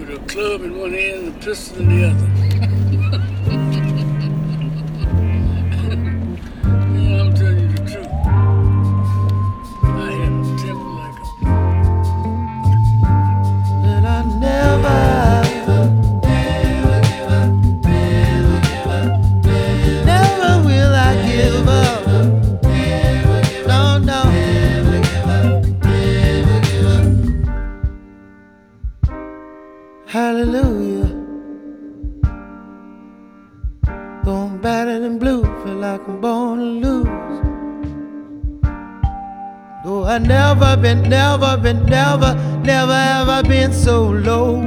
with a club in one hand and a pistol in the other. Yeah, I'm telling you the truth. I had a temper like And I never will I give up. No, no. Hallelujah. Going battered and blue, feel like I'm born to lose. Though I never ever been so low.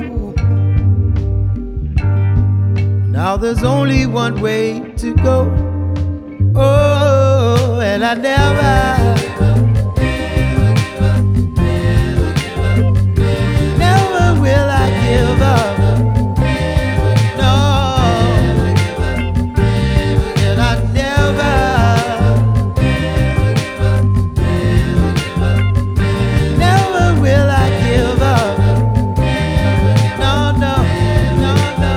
Now there's only one way to go. Oh, and I never will I give up. No, and I never will I give up. No, no, no, no.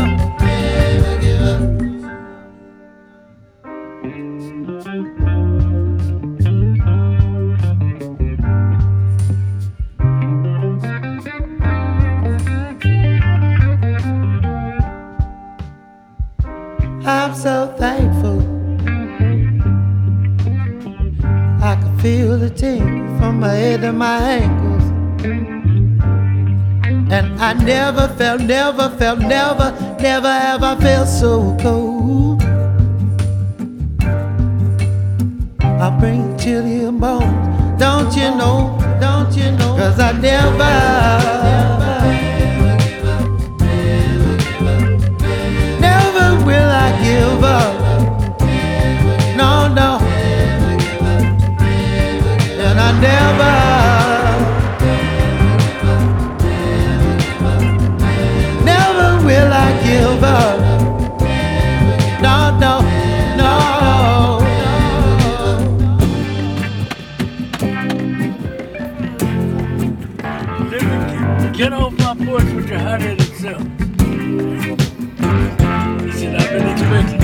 I'm so thankful. I can feel the tingle from my head to my ankles. And I never ever felt so cold. I bring chill to your bones, don't you know, 'cause I never will I give up. No, no. And I never will I give up. No, no, no. Get off my porch with your hot-headed self. He said, I've been expecting